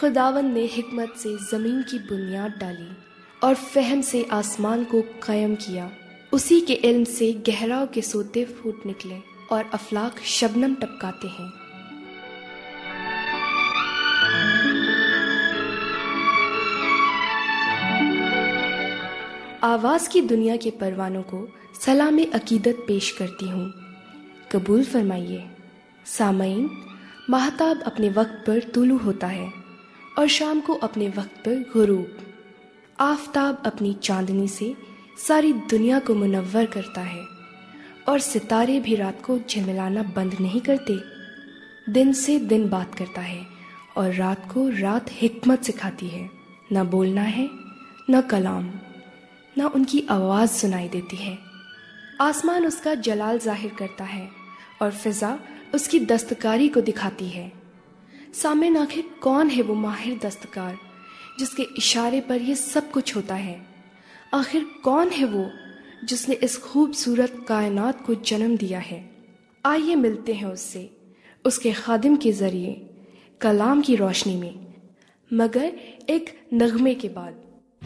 خداوند نے حکمت سے زمین کی بنیاد ڈالی اور فہم سے آسمان کو قائم کیا. اسی کے علم سے گہراؤں کے سوتے پھوٹ نکلے اور افلاک شبنم ٹپکاتے ہیں. آواز کی دنیا کے پروانوں کو سلام عقیدت پیش کرتی ہوں. قبول فرمائیے. سامعین، ماہتاب اپنے وقت پر طلوع ہوتا ہے اور شام کو اپنے وقت پر غروب. آفتاب اپنی چاندنی سے ساری دنیا کو منور کرتا ہے اور ستارے بھی رات کو جھلملانا بند نہیں کرتے. دن سے دن بات کرتا ہے اور رات کو رات حکمت سکھاتی ہے. نہ بولنا ہے، نہ کلام، نہ ان کی آواز سنائی دیتی ہے. آسمان اس کا جلال ظاہر کرتا ہے اور فضا اس کی دستکاری کو دکھاتی ہے. سامعین، آخر کون ہے وہ ماہر دستکار جس کے اشارے پر یہ سب کچھ ہوتا ہے؟ آخر کون ہے وہ جس نے اس خوبصورت کائنات کو جنم دیا ہے؟ آئیے ملتے ہیں اس سے، اس کے خادم کے ذریعے، کلام کی روشنی میں، مگر ایک نغمے کے بعد.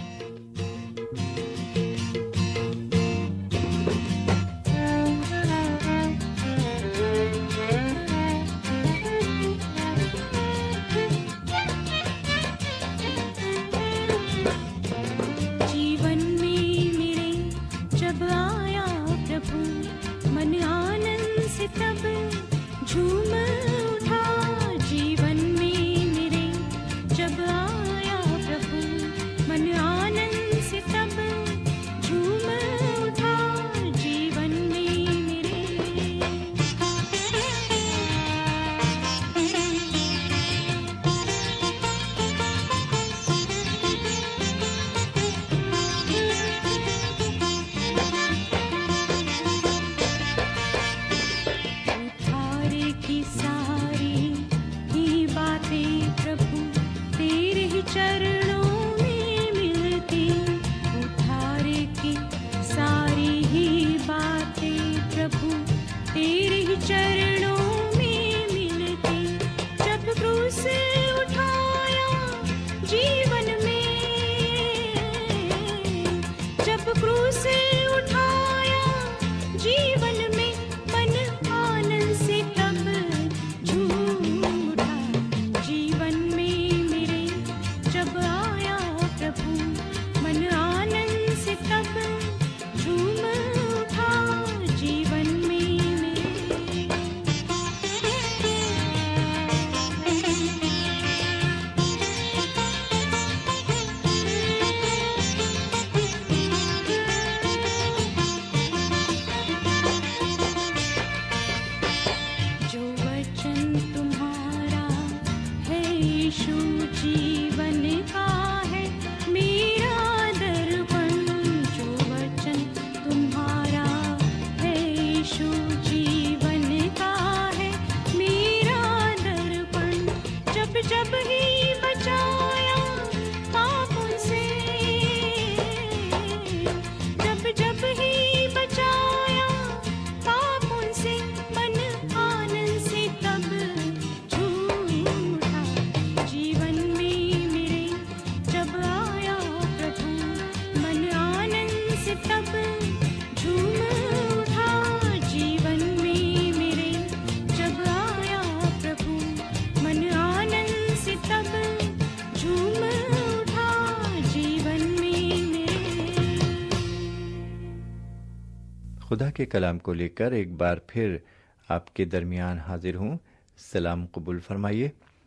خدا کے کلام کو لے کر ایک بار پھر آپ کے درمیان حاضر ہوں. سلام قبول فرمائیے.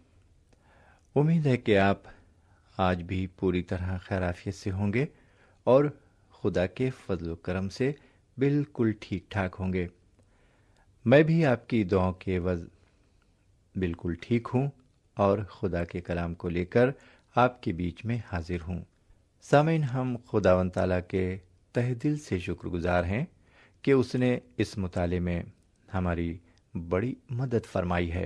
امید ہے کہ آپ آج بھی پوری طرح خیرافیت سے ہوں گے اور خدا کے فضل و کرم سے بالکل ٹھیک ٹھاک ہوں گے. میں بھی آپ کی دعاؤں کے عوض بالکل ٹھیک ہوں اور خدا کے کلام کو لے کر آپ کے بیچ میں حاضر ہوں. سامعین، ہم خداوند تعالیٰ کے تہ دل سے شکر گزار ہیں کہ اس نے اس مطالعے میں ہماری بڑی مدد فرمائی ہے.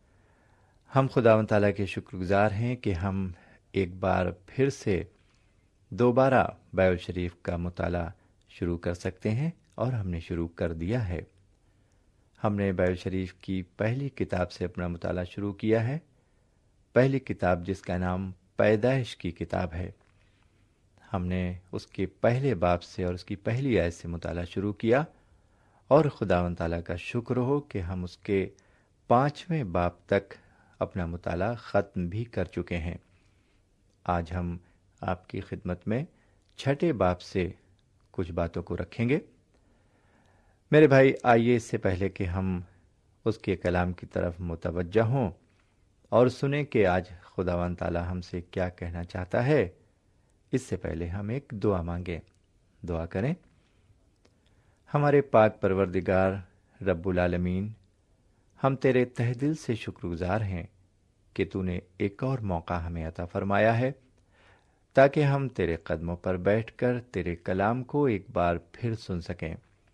ہم خداوند تعالیٰ کے شکر گزار ہیں کہ ہم ایک بار پھر سے دوبارہ بائبل شریف کا مطالعہ شروع کر سکتے ہیں اور ہم نے شروع کر دیا ہے. ہم نے بائبل شریف کی پہلی کتاب سے اپنا مطالعہ شروع کیا ہے. پہلی کتاب جس کا نام پیدائش کی کتاب ہے، ہم نے اس کے پہلے باب سے اور اس کی پہلی آیت سے مطالعہ شروع کیا، اور خداوند تعالیٰ کا شکر ہو کہ ہم اس کے 5ویں باب تک اپنا مطالعہ ختم بھی کر چکے ہیں۔ آج ہم آپ کی خدمت میں 6 باب سے کچھ باتوں کو رکھیں گے۔ میرے بھائی، آئیے اس سے پہلے کہ ہم اس کے کلام کی طرف متوجہ ہوں اور سنیں کہ آج خداوند تعالیٰ ہم سے کیا کہنا چاہتا ہے، اس سے پہلے ہم ایک دعا مانگیں۔ دعا کریں۔ ہمارے پاک پروردگار رب العالمین، ہم تیرے تہ دل سے شکر گزار ہیں کہ تو نے ایک اور موقع ہمیں عطا فرمایا ہے تاکہ ہم تیرے قدموں پر بیٹھ کر تیرے کلام کو ایک بار پھر سن سکیں۔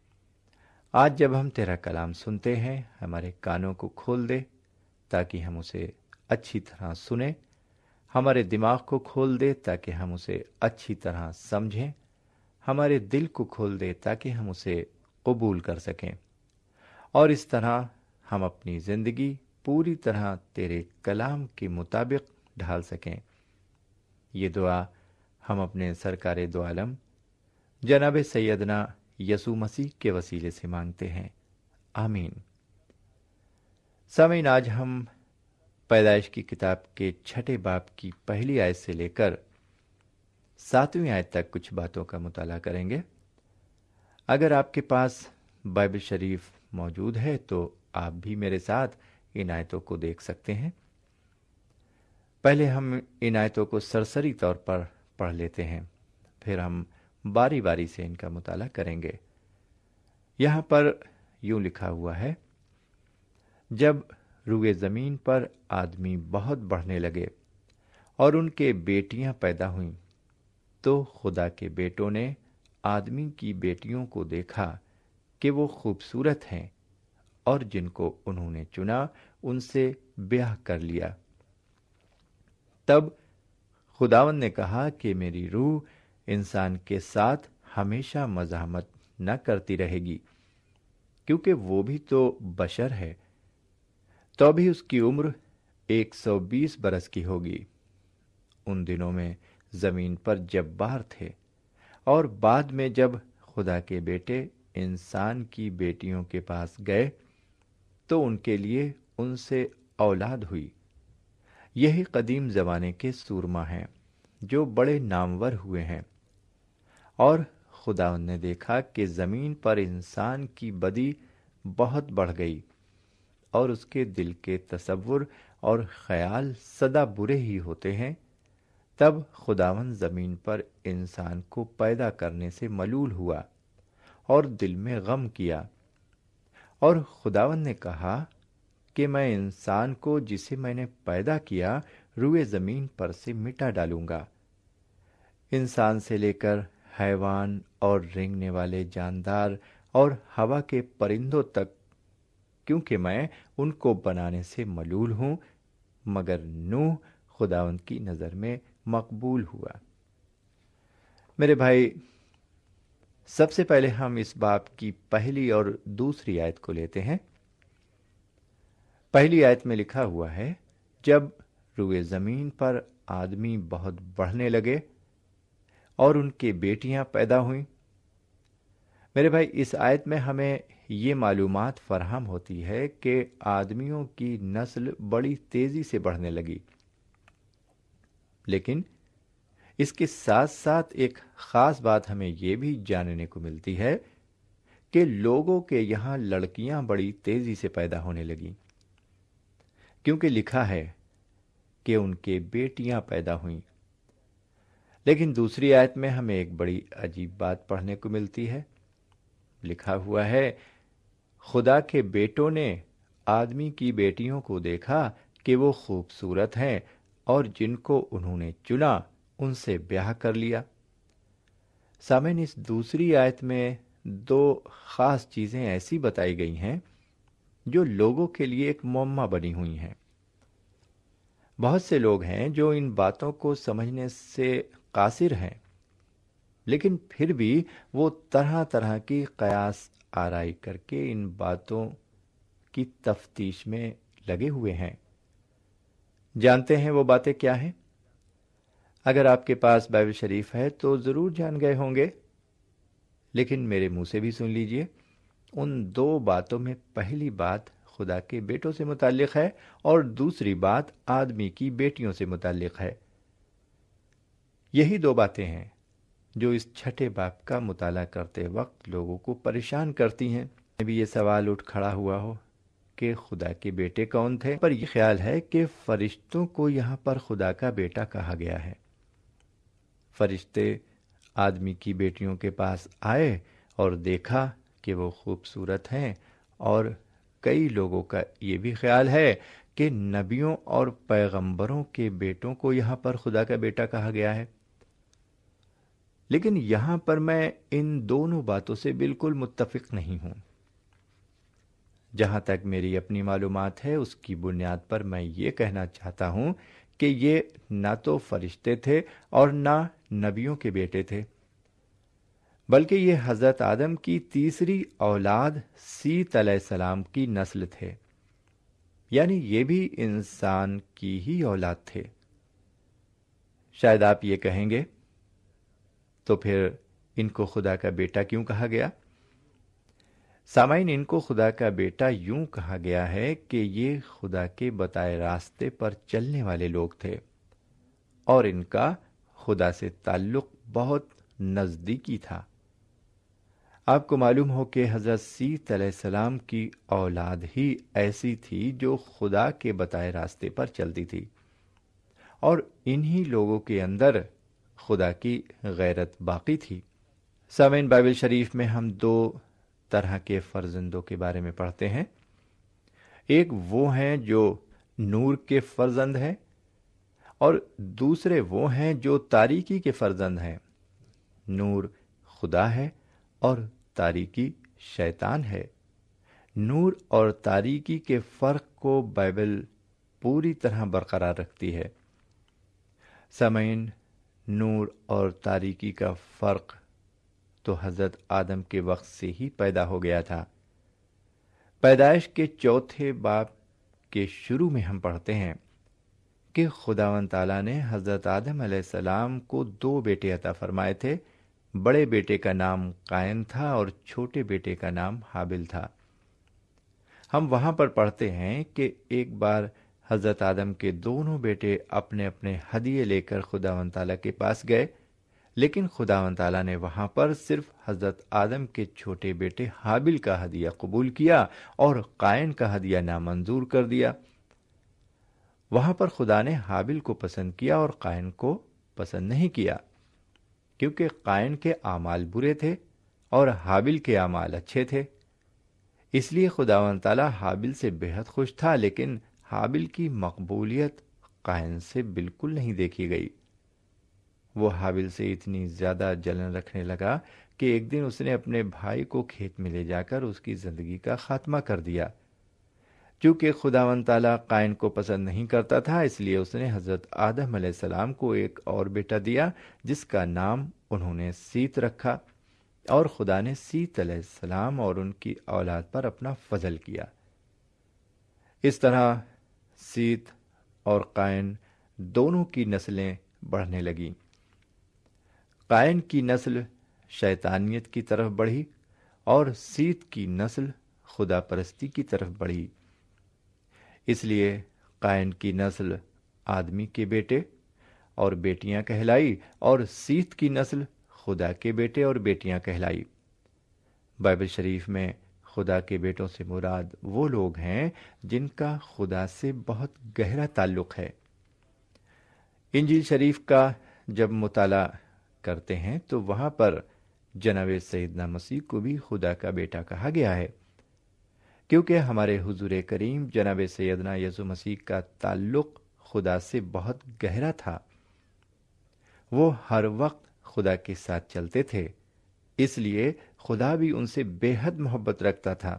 آج جب ہم تیرا کلام سنتے ہیں، ہمارے کانوں کو کھول دے تاکہ ہم اسے اچھی طرح سنیں، ہمارے دماغ کو کھول دے تاکہ ہم اسے اچھی طرح سمجھیں، ہمارے دل کو کھول دے تاکہ ہم اسے قبول کر سکیں، اور اس طرح ہم اپنی زندگی پوری طرح تیرے کلام کے مطابق ڈھال سکیں۔ یہ دعا ہم اپنے سرکار دو عالم جناب سیدنا یسوع مسیح کے وسیلے سے مانگتے ہیں، آمین۔ سامعین، آج ہم پیدائش کی کتاب کے 6 باب کی پہلی آیت سے لے کر 7ویں آیت تک کچھ باتوں کا مطالعہ کریں گے۔ اگر آپ کے پاس بائبل شریف موجود ہے تو آپ بھی میرے ساتھ ان آیتوں کو دیکھ سکتے ہیں۔ پہلے ہم ان آیتوں کو سرسری طور پر پڑھ لیتے ہیں، پھر ہم باری باری سے ان کا مطالعہ کریں گے۔ یہاں پر یوں لکھا ہوا ہے، جب روئے زمین پر آدمی بہت بڑھنے لگے اور ان کے بیٹیاں پیدا ہوئیں، تو خدا کے بیٹوں نے آدمی کی بیٹیوں کو دیکھا کہ وہ خوبصورت ہیں، اور جن کو انہوں نے چنا ان سے بیاہ کر لیا۔ تب خداوند نے کہا کہ میری روح انسان کے ساتھ ہمیشہ مزاحمت نہ کرتی رہے گی، کیونکہ وہ بھی تو بشر ہے۔ تو بھی اس کی عمر 120 برس کی ہوگی۔ ان دنوں میں زمین پر جبار تھے، اور بعد میں جب خدا کے بیٹے انسان کی بیٹیوں کے پاس گئے تو ان کے لیے ان سے اولاد ہوئی۔ یہی قدیم زمانے کے سورما ہیں جو بڑے نامور ہوئے ہیں۔ اور خداوند نے دیکھا کہ زمین پر انسان کی بدی بہت بڑھ گئی، اور اس کے دل کے تصور اور خیال سدا برے ہی ہوتے ہیں۔ تب خداوند زمین پر انسان کو پیدا کرنے سے ملول ہوا اور دل میں غم کیا، اور خداوند نے کہا کہ میں انسان کو جسے میں نے پیدا کیا روئے زمین پر سے مٹا ڈالوں گا، انسان سے لے کر حیوان اور رینگنے والے جاندار اور ہوا کے پرندوں تک، کیونکہ میں ان کو بنانے سے ملول ہوں۔ مگر نوح خداوند کی نظر میں مقبول ہوا۔ میرے بھائی، سب سے پہلے ہم اس باب کی پہلی اور دوسری آیت کو لیتے ہیں۔ پہلی آیت میں لکھا ہوا ہے، جب روئے زمین پر آدمی بہت بڑھنے لگے اور ان کے بیٹیاں پیدا ہوئیں۔ میرے بھائی، اس آیت میں ہمیں یہ معلومات فراہم ہوتی ہے کہ آدمیوں کی نسل بڑی تیزی سے بڑھنے لگی، لیکن اس کے ساتھ ساتھ ایک خاص بات ہمیں یہ بھی جاننے کو ملتی ہے کہ لوگوں کے یہاں لڑکیاں بڑی تیزی سے پیدا ہونے لگیں، کیونکہ لکھا ہے کہ ان کے بیٹیاں پیدا ہوئیں۔ لیکن دوسری آیت میں ہمیں ایک بڑی عجیب بات پڑھنے کو ملتی ہے۔ لکھا ہوا ہے، خدا کے بیٹوں نے آدمی کی بیٹیوں کو دیکھا کہ وہ خوبصورت ہیں، اور جن کو انہوں نے چنا ان سے بیاہ کر لیا۔ سامعین، اس دوسری آیت میں 2 خاص چیزیں ایسی بتائی گئی ہیں جو لوگوں کے لیے ایک معمہ بنی ہوئی ہیں۔ بہت سے لوگ ہیں جو ان باتوں کو سمجھنے سے قاصر ہیں، لیکن پھر بھی وہ طرح طرح کی قیاس آرائی کر کے ان باتوں کی تفتیش میں لگے ہوئے ہیں۔ جانتے ہیں وہ باتیں کیا ہیں؟ اگر آپ کے پاس بائبل شریف ہے تو ضرور جان گئے ہوں گے، لیکن میرے منہ سے بھی سن لیجئے۔ ان دو باتوں میں پہلی بات خدا کے بیٹوں سے متعلق ہے اور دوسری بات آدمی کی بیٹیوں سے متعلق ہے۔ یہی دو باتیں ہیں جو اس چھٹے باب کا مطالعہ کرتے وقت لوگوں کو پریشان کرتی ہیں۔ ابھی یہ سوال اٹھ کھڑا ہوا ہو کہ خدا کے بیٹے کون تھے، پر یہ خیال ہے کہ فرشتوں کو یہاں پر خدا کا بیٹا کہا گیا ہے۔ فرشتے آدمی کی بیٹیوں کے پاس آئے اور دیکھا کہ وہ خوبصورت ہیں، اور کئی لوگوں کا یہ بھی خیال ہے کہ نبیوں اور پیغمبروں کے بیٹوں کو یہاں پر خدا کا بیٹا کہا گیا ہے۔ لیکن یہاں پر میں ان دونوں باتوں سے بالکل متفق نہیں ہوں۔ جہاں تک میری اپنی معلومات ہے اس کی بنیاد پر میں یہ کہنا چاہتا ہوں کہ یہ نہ تو فرشتے تھے اور نہ نبیوں کے بیٹے تھے، بلکہ یہ حضرت آدم کی تیسری اولاد سیت علیہ السلام کی نسل تھے، یعنی یہ بھی انسان کی ہی اولاد تھے۔ شاید آپ یہ کہیں گے تو پھر ان کو خدا کا بیٹا کیوں کہا گیا؟ سامعین، ان کو خدا کا بیٹا یوں کہا گیا ہے کہ یہ خدا کے بتائے راستے پر چلنے والے لوگ تھے اور ان کا خدا سے تعلق بہت نزدیکی تھا۔ آپ کو معلوم ہو کہ حضرت سیت علیہ السلام کی اولاد ہی ایسی تھی جو خدا کے بتائے راستے پر چلتی تھی، اور انہی لوگوں کے اندر خدا کی غیرت باقی تھی۔ سامعین، بائبل شریف میں ہم دو طرح کے فرزندوں کے بارے میں پڑھتے ہیں۔ ایک وہ ہیں جو نور کے فرزند ہیں، اور دوسرے وہ ہیں جو تاریکی کے فرزند ہیں۔ نور خدا ہے اور تاریکی شیطان ہے۔ نور اور تاریکی کے فرق کو بائبل پوری طرح برقرار رکھتی ہے۔ سامعین، نور اور تاریکی کا فرق تو حضرت آدم کے وقت سے ہی پیدا ہو گیا تھا۔ پیدائش کے 4 باب کے شروع میں ہم پڑھتے ہیں کہ خداوند تعالیٰ نے حضرت آدم علیہ السلام کو 2 بیٹے عطا فرمائے تھے۔ بڑے بیٹے کا نام قائن تھا اور چھوٹے بیٹے کا نام حابل تھا۔ ہم وہاں پر پڑھتے ہیں کہ ایک بار حضرت آدم کے دونوں بیٹے اپنے اپنے ہدیے لے کر خداوند تعالیٰ کے پاس گئے، لیکن خداوند تعالیٰ نے وہاں پر صرف حضرت آدم کے چھوٹے بیٹے حابل کا ہدیہ قبول کیا اور قائن کا ہدیہ نامنظور کر دیا۔ وہاں پر خدا نے حابل کو پسند کیا اور قائن کو پسند نہیں کیا، کیونکہ قائن کے اعمال برے تھے اور حابل کے اعمال اچھے تھے۔ اس لیے خداوند تعالیٰ حابل سے بہت خوش تھا، لیکن حابل کی مقبولیت قائن سے بالکل نہیں دیکھی گئی۔ وہ حابل سے اتنی زیادہ جلن رکھنے لگا کہ ایک دن اس نے اپنے بھائی کو کھیت میں لے جا کر اس کی زندگی کا خاتمہ کر دیا۔ چونکہ خداوند تعالیٰ قائن کو پسند نہیں کرتا تھا، اس لیے اس نے حضرت آدم علیہ السلام کو ایک اور بیٹا دیا جس کا نام انہوں نے سیت رکھا، اور خدا نے سیت علیہ السلام اور ان کی اولاد پر اپنا فضل کیا۔ اس طرح سیت اور قائن دونوں کی نسلیں بڑھنے لگیں۔ قائن کی نسل شیطانیت کی طرف بڑھی اور سیت کی نسل خدا پرستی کی طرف بڑھی۔ اس لیے قائن کی نسل آدمی کے بیٹے اور بیٹیاں کہلائی، اور سیت کی نسل خدا کے بیٹے اور بیٹیاں کہلائی۔ بائبل شریف میں خدا کے بیٹوں سے مراد وہ لوگ ہیں جن کا خدا سے بہت گہرا تعلق ہے۔ انجیل شریف کا جب مطالعہ کرتے ہیں تو وہاں پر جناب سیدنا مسیح کو بھی خدا کا بیٹا کہا گیا ہے، کیونکہ ہمارے حضور کریم جناب سیدنا یسوع مسیح کا تعلق خدا سے بہت گہرا تھا۔ وہ ہر وقت خدا کے ساتھ چلتے تھے، اس لیے خدا بھی ان سے بے حد محبت رکھتا تھا۔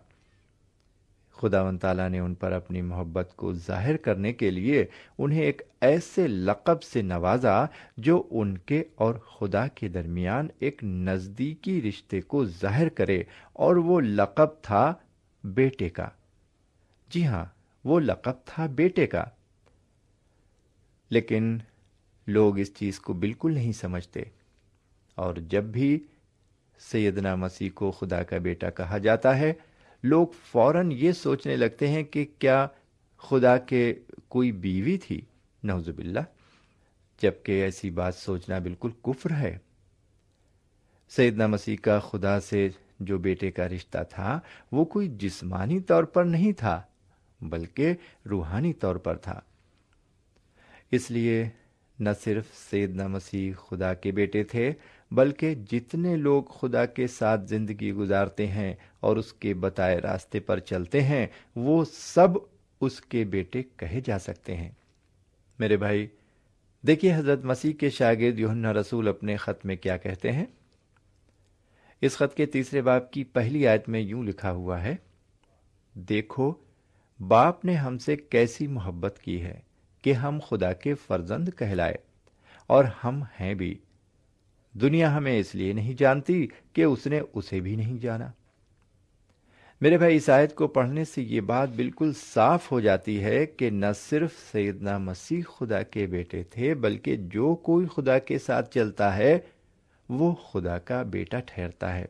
خداوند تعالیٰ نے ان پر اپنی محبت کو ظاہر کرنے کے لیے انہیں ایک ایسے لقب سے نوازا جو ان کے اور خدا کے درمیان ایک نزدیکی رشتے کو ظاہر کرے، اور وہ لقب تھا بیٹے کا۔ جی ہاں، وہ لقب تھا بیٹے کا۔ لیکن لوگ اس چیز کو بالکل نہیں سمجھتے، اور جب بھی سیدنا مسیح کو خدا کا بیٹا کہا جاتا ہے، لوگ فوراً یہ سوچنے لگتے ہیں کہ کیا خدا کے کوئی بیوی تھی؟ نعوذ باللہ، جبکہ ایسی بات سوچنا بالکل کفر ہے۔ سیدنا مسیح کا خدا سے جو بیٹے کا رشتہ تھا وہ کوئی جسمانی طور پر نہیں تھا، بلکہ روحانی طور پر تھا۔ اس لیے نہ صرف سیدنا مسیح خدا کے بیٹے تھے، بلکہ جتنے لوگ خدا کے ساتھ زندگی گزارتے ہیں اور اس کے بتائے راستے پر چلتے ہیں، وہ سب اس کے بیٹے کہے جا سکتے ہیں۔ میرے بھائی، دیکھیے حضرت مسیح کے شاگرد یوحنا رسول اپنے خط میں کیا کہتے ہیں۔ اس خط کے 3 باب کی پہلی آیت میں یوں لکھا ہوا ہے، دیکھو باپ نے ہم سے کیسی محبت کی ہے کہ ہم خدا کے فرزند کہلائے، اور ہم ہیں بھی۔ دنیا ہمیں اس لیے نہیں جانتی کہ اس نے اسے بھی نہیں جانا۔ میرے بھائی، اس آیت کو پڑھنے سے یہ بات بالکل صاف ہو جاتی ہے کہ نہ صرف سیدنا مسیح خدا کے بیٹے تھے، بلکہ جو کوئی خدا کے ساتھ چلتا ہے وہ خدا کا بیٹا ٹھہرتا ہے۔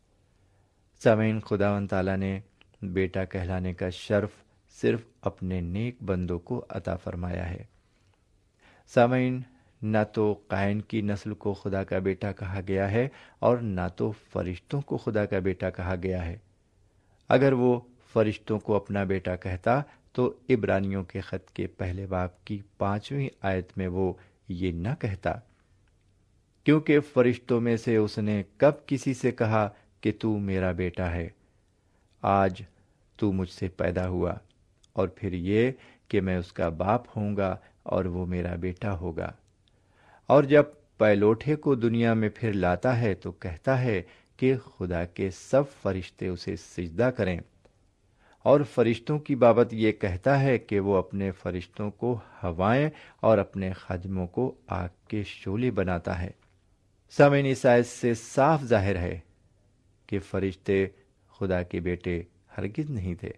سامعین، خداوند تعالیٰ نے بیٹا کہلانے کا شرف صرف اپنے نیک بندوں کو عطا فرمایا ہے۔ سامعین، نہ تو قائن کی نسل کو خدا کا بیٹا کہا گیا ہے اور نہ تو فرشتوں کو خدا کا بیٹا کہا گیا ہے۔ اگر وہ فرشتوں کو اپنا بیٹا کہتا تو عبرانیوں کے خط کے 1 باب کی 5ویں آیت میں وہ یہ نہ کہتا، کیونکہ فرشتوں میں سے اس نے کب کسی سے کہا کہ تو میرا بیٹا ہے، آج تو مجھ سے پیدا ہوا، اور پھر یہ کہ میں اس کا باپ ہوں گا اور وہ میرا بیٹا ہوگا۔ اور جب پیلوٹے کو دنیا میں پھر لاتا ہے تو کہتا ہے کہ خدا کے سب فرشتے اسے سجدہ کریں، اور فرشتوں کی بابت یہ کہتا ہے کہ وہ اپنے فرشتوں کو ہوائیں اور اپنے خادموں کو آگ کے شعلے بناتا ہے۔ سامعین، اس آیت سے صاف ظاہر ہے کہ فرشتے خدا کے بیٹے ہرگز نہیں تھے۔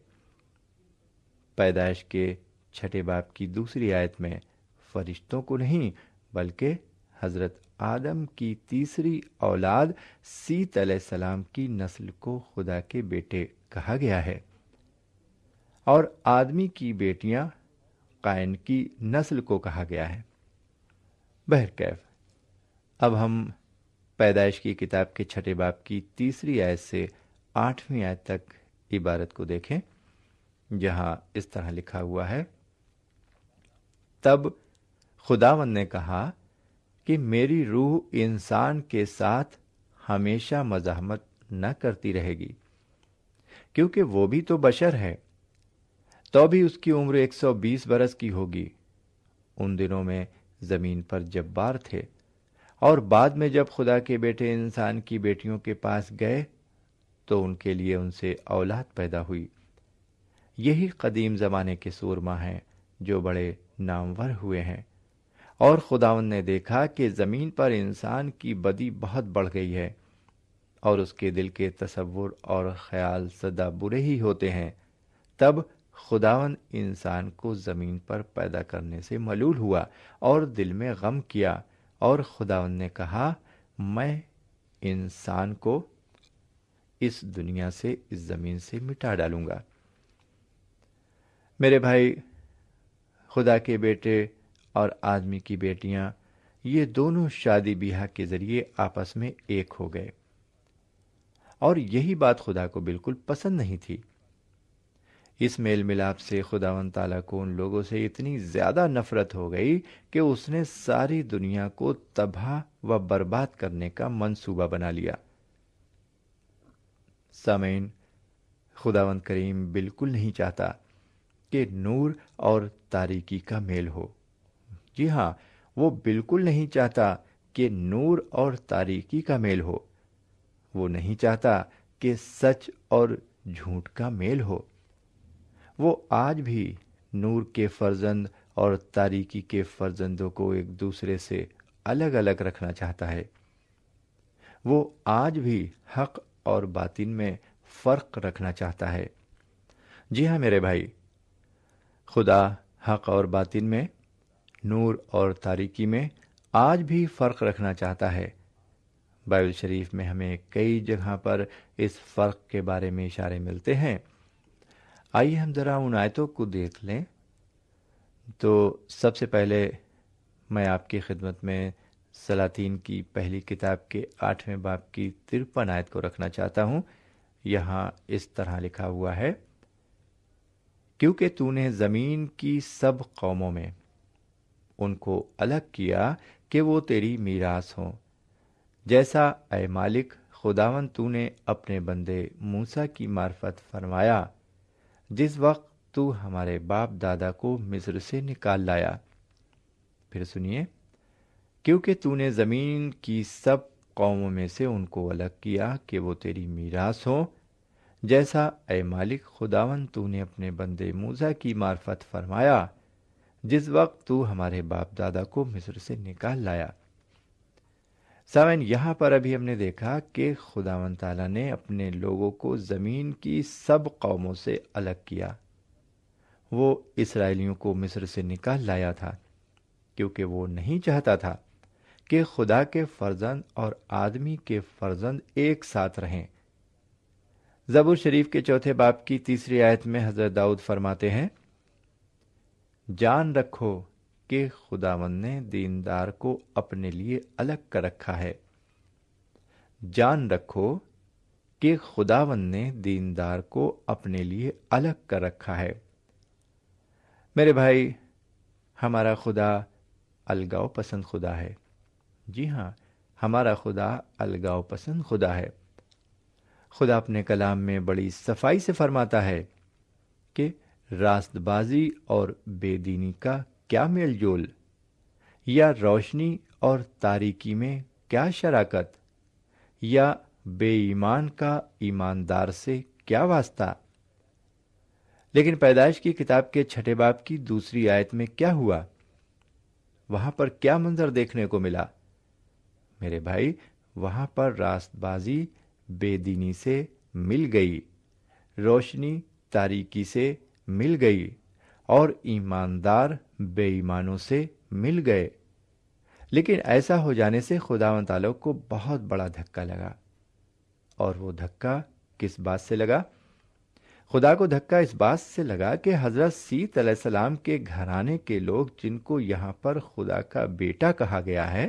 پیدائش کے 6 باب کی 2 آیت میں فرشتوں کو نہیں بلکہ حضرت آدم کی 3 اولاد سیت علیہ السلام کی نسل کو خدا کے بیٹے کہا گیا ہے، اور آدمی کی بیٹیاں قائن کی نسل کو کہا گیا ہے۔ بہرکیف، اب ہم پیدائش کی کتاب کے 6 باب کی 3 آیت سے 8ویں آیت تک عبارت کو دیکھیں، جہاں اس طرح لکھا ہوا ہے، تب خداوند نے کہا کہ میری روح انسان کے ساتھ ہمیشہ مزاحمت نہ کرتی رہے گی، کیونکہ وہ بھی تو بشر ہے، تو بھی اس کی عمر 120 برس کی ہوگی۔ ان دنوں میں زمین پر جبار تھے، اور بعد میں جب خدا کے بیٹے انسان کی بیٹیوں کے پاس گئے تو ان کے لیے ان سے اولاد پیدا ہوئی۔ یہی قدیم زمانے کے سورما ہیں جو بڑے نامور ہوئے ہیں، اور خداوند نے دیکھا کہ زمین پر انسان کی بدی بہت بڑھ گئی ہے، اور اس کے دل کے تصور اور خیال سدا برے ہی ہوتے ہیں۔ تب خداوند انسان کو زمین پر پیدا کرنے سے ملول ہوا اور دل میں غم کیا، اور خداوند نے کہا، میں انسان کو اس دنیا سے، اس زمین سے مٹا ڈالوں گا۔ میرے بھائی، خدا کے بیٹے اور آدمی کی بیٹیاں، یہ دونوں شادی بیاہ کے ذریعے آپس میں ایک ہو گئے، اور یہی بات خدا کو بالکل پسند نہیں تھی۔ اس میل ملاپ سے خداوند تعالیٰ کو ان لوگوں سے اتنی زیادہ نفرت ہو گئی کہ اس نے ساری دنیا کو تباہ و برباد کرنے کا منصوبہ بنا لیا۔ سامعین، خداوند کریم بالکل نہیں چاہتا کہ نور اور تاریکی کا میل ہو۔ جی ہاں، وہ بالکل نہیں چاہتا کہ نور اور تاریکی کا میل ہو۔ وہ نہیں چاہتا کہ سچ اور جھوٹ کا میل ہو۔ وہ آج بھی نور کے فرزند اور تاریکی کے فرزندوں کو ایک دوسرے سے الگ الگ رکھنا چاہتا ہے۔ وہ آج بھی حق اور باطن میں فرق رکھنا چاہتا ہے۔ جی ہاں میرے بھائی، خدا حق اور باطن میں نور اور تاریکی میں آج بھی فرق رکھنا چاہتا ہے۔ بائبل شریف میں ہمیں کئی جگہ پر اس فرق کے بارے میں اشارے ملتے ہیں۔ آئیے ہم ذرا ان آیتوں کو دیکھ لیں۔ تو سب سے پہلے میں آپ کی خدمت میں سلاطین کی پہلی کتاب کے 8ویں باب کی 53 آیت کو رکھنا چاہتا ہوں۔ یہاں اس طرح لکھا ہوا ہے، کیونکہ تو نے زمین کی سب قوموں میں ان کو الگ کیا کہ وہ تیری میراث ہوں، جیسا اے مالک خداوند تو نے اپنے بندے موسیٰ کی معرفت فرمایا، جس وقت تو ہمارے باپ دادا کو مصر سے نکال لایا۔ پھر سنیے، کیونکہ تو نے زمین کی سب قوموں میں سے ان کو الگ کیا کہ وہ تیری میراث ہوں، جیسا اے مالک خداوند تو نے اپنے بندے موسیٰ کی معرفت فرمایا، جس وقت تو ہمارے باپ دادا کو مصر سے نکال لایا۔ سامعین، یہاں پر ابھی ہم نے دیکھا کہ خداوند تعالیٰ نے اپنے لوگوں کو زمین کی سب قوموں سے الگ کیا۔ وہ اسرائیلیوں کو مصر سے نکال لایا تھا، کیونکہ وہ نہیں چاہتا تھا کہ خدا کے فرزند اور آدمی کے فرزند ایک ساتھ رہیں۔ زبور شریف کے 4 باب کی 3 آیت میں حضرت داؤد فرماتے ہیں، جان رکھو کہ خداوند نے دیندار کو اپنے لیے الگ کر رکھا ہے۔ جان رکھو کہ خداوند نے دیندار کو اپنے لیے الگ کر رکھا ہے۔ میرے بھائی، ہمارا خدا الگاؤ پسند خدا ہے۔ جی ہاں، ہمارا خدا الگاؤ پسند خدا ہے۔ خدا اپنے کلام میں بڑی صفائی سے فرماتا ہے کہ راست بازی اور بے دینی کا کیا میل جول، یا روشنی اور تاریکی میں کیا شراکت، یا بے ایمان کا ایماندار سے کیا واسطہ۔ لیکن پیدائش کی کتاب کے 6 باب کی 2 آیت میں کیا ہوا؟ وہاں پر کیا منظر دیکھنے کو ملا؟ میرے بھائی، وہاں پر راست بازی بے دینی سے مل گئی، روشنی تاریکی سے مل گئی، اور ایماندار بے ایمانوں سے مل گئے۔ لیکن ایسا ہو جانے سے خداوند تعالیٰ کو بہت بڑا دھکا لگا۔ اور وہ دھکا کس بات سے لگا؟ خدا کو دھکا اس بات سے لگا کہ حضرت سیت علیہ السلام کے گھرانے کے لوگ، جن کو یہاں پر خدا کا بیٹا کہا گیا ہے،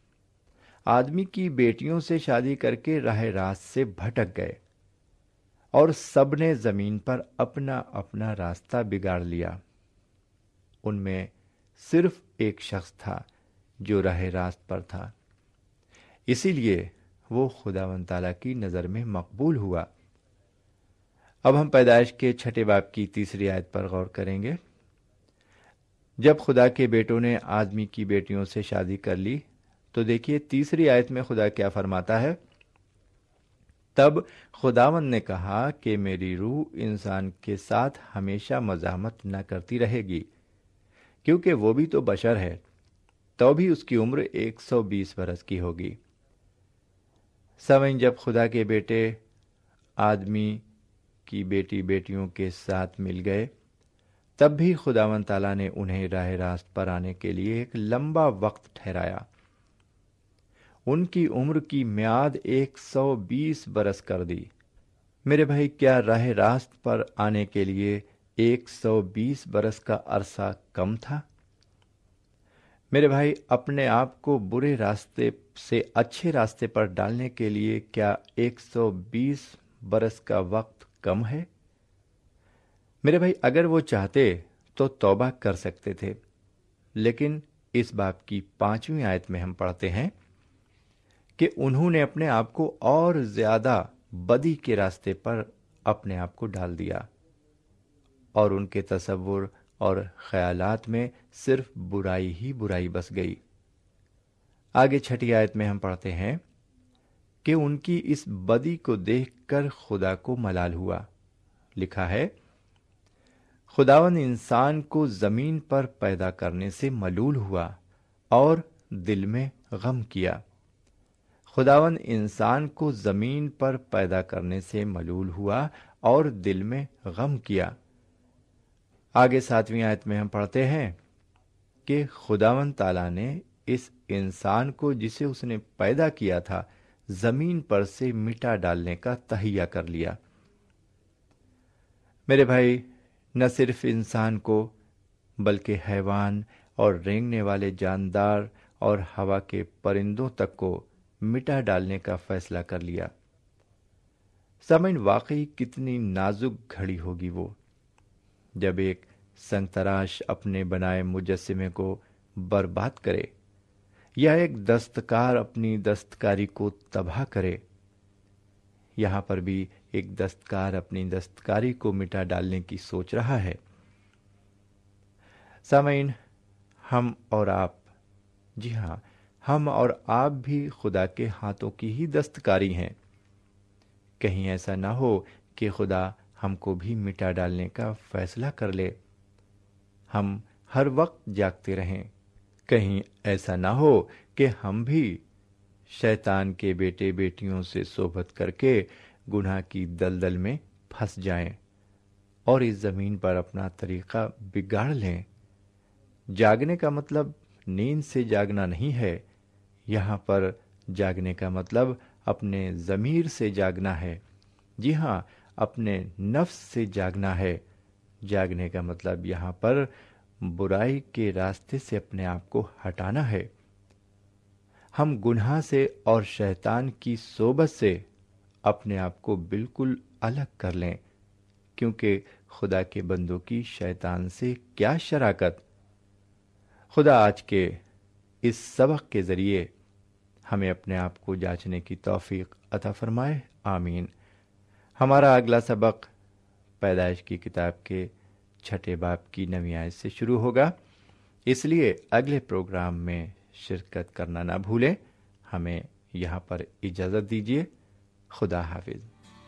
آدمی کی بیٹیوں سے شادی کر کے راہ راست سے بھٹک گئے، اور سب نے زمین پر اپنا اپنا راستہ بگاڑ لیا۔ ان میں صرف ایک شخص تھا جو راہ راست پر تھا، اسی لیے وہ خداوند تعالیٰ کی نظر میں مقبول ہوا۔ اب ہم پیدائش کے 6 باب کی 3 آیت پر غور کریں گے۔ جب خدا کے بیٹوں نے آدمی کی بیٹیوں سے شادی کر لی، تو دیکھیے 3 آیت میں خدا کیا فرماتا ہے، تب خداوند نے کہا کہ میری روح انسان کے ساتھ ہمیشہ مزاحمت نہ کرتی رہے گی، کیونکہ وہ بھی تو بشر ہے، تو بھی اس کی عمر 120 برس کی ہوگی۔ سامعین، جب خدا کے بیٹے آدمی کی بیٹیوں کے ساتھ مل گئے، تب بھی خداوند تعالیٰ نے انہیں راہ راست پر آنے کے لیے ایک لمبا وقت ٹھہرایا۔ ان کی عمر کی میعاد 120 برس کر دی۔ میرے بھائی، کیا راہ راست پر آنے کے لیے 120 برس کا عرصہ کم تھا؟ میرے بھائی، اپنے آپ کو برے راستے سے اچھے راستے پر ڈالنے کے لیے کیا 120 برس کا وقت کم ہے؟ میرے بھائی، اگر وہ چاہتے تو توبہ کر سکتے تھے، لیکن اس باب کی 5ویں آیت میں ہم پڑھتے ہیں کہ انہوں نے اپنے آپ کو اور زیادہ بدی کے راستے پر اپنے آپ کو ڈال دیا، اور ان کے تصور اور خیالات میں صرف برائی ہی برائی بس گئی۔ آگے 6 آیت میں ہم پڑھتے ہیں کہ ان کی اس بدی کو دیکھ کر خدا کو ملال ہوا۔ لکھا ہے، خداوند انسان کو زمین پر پیدا کرنے سے ملول ہوا اور دل میں غم کیا۔ خداوند انسان کو زمین پر پیدا کرنے سے ملول ہوا اور دل میں غم کیا۔ آگے 7ویں آیت میں ہم پڑھتے ہیں کہ خداوند تعالیٰ نے اس انسان کو جسے اس نے پیدا کیا تھا زمین پر سے مٹا ڈالنے کا تہیہ کر لیا۔ میرے بھائی، نہ صرف انسان کو بلکہ حیوان اور رینگنے والے جاندار اور ہوا کے پرندوں تک کو مٹا ڈالنے کا فیصلہ کر لیا۔ سامعین، واقعی کتنی نازک گھڑی ہوگی وہ، جب ایک سنگ تراش اپنے بنائے مجسمے کو برباد کرے، یا ایک دستکار اپنی دستکاری کو تباہ کرے۔ یہاں پر بھی ایک دستکار اپنی دستکاری کو مٹا ڈالنے کی سوچ رہا ہے۔ سامعین، ہم اور آپ، جی ہاں، ہم اور آپ بھی خدا کے ہاتھوں کی ہی دستکاری ہیں۔ کہیں ایسا نہ ہو کہ خدا ہم کو بھی مٹا ڈالنے کا فیصلہ کر لے۔ ہم ہر وقت جاگتے رہیں، کہیں ایسا نہ ہو کہ ہم بھی شیطان کے بیٹے بیٹیوں سے صحبت کر کے گناہ کی دلدل میں پھنس جائیں اور اس زمین پر اپنا طریقہ بگاڑ لیں۔ جاگنے کا مطلب نیند سے جاگنا نہیں ہے، یہاں پر جاگنے کا مطلب اپنے ضمیر سے جاگنا ہے۔ جی ہاں، اپنے نفس سے جاگنا ہے۔ جاگنے کا مطلب یہاں پر برائی کے راستے سے اپنے آپ کو ہٹانا ہے۔ ہم گناہ سے اور شیطان کی صحبت سے اپنے آپ کو بالکل الگ کر لیں، کیونکہ خدا کے بندوں کی شیطان سے کیا شراکت۔ خدا آج کے اس سبق کے ذریعے ہمیں اپنے آپ کو جانچنے کی توفیق عطا فرمائے، آمین۔ ہمارا اگلا سبق پیدائش کی کتاب کے 6 باب کی 9 آیت سے شروع ہوگا، اس لیے اگلے پروگرام میں شرکت کرنا نہ بھولیں۔ ہمیں یہاں پر اجازت دیجیے۔ خدا حافظ۔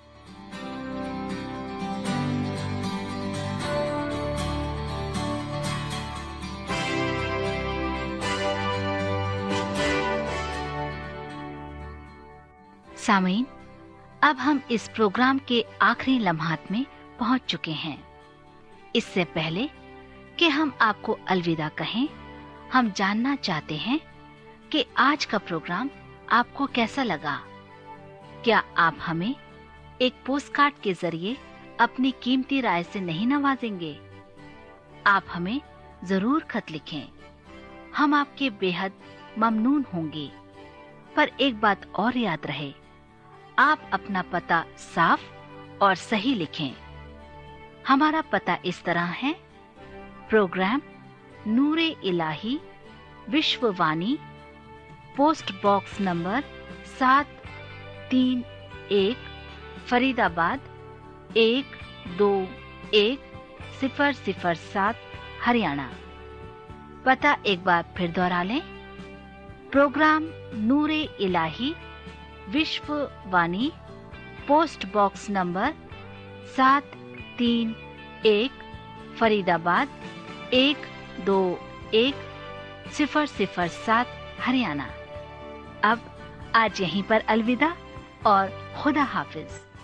سامعین، اب ہم اس پروگرام کے آخری لمحات میں پہنچ چکے ہیں۔ اس سے پہلے کہ ہم آپ کو الوداع کہیں، ہم جاننا چاہتے ہیں کہ آج کا پروگرام آپ کو کیسا لگا۔ کیا آپ ہمیں ایک پوسٹ کارڈ کے ذریعے اپنی قیمتی رائے سے نہیں نوازیں گے؟ آپ ہمیں ضرور خط لکھیں، ہم آپ کے بے حد ممنون ہوں گے۔ پر ایک بات اور یاد رہے، آپ اپنا پتہ صاف اور صحیح لکھیں۔ ہمارا پتہ اس طرح ہے: program Noor Ilahi, Vishwa Vani, post box number 731، Faridabad 12107، Haryana. پتہ ایک بار پھر دوہرا لیں: program Noor Ilahi, Vishwa Vani, post box number 731، Faridabad 12107، Haryana. اب آج یہیں پر الوداع اور خدا حافظ۔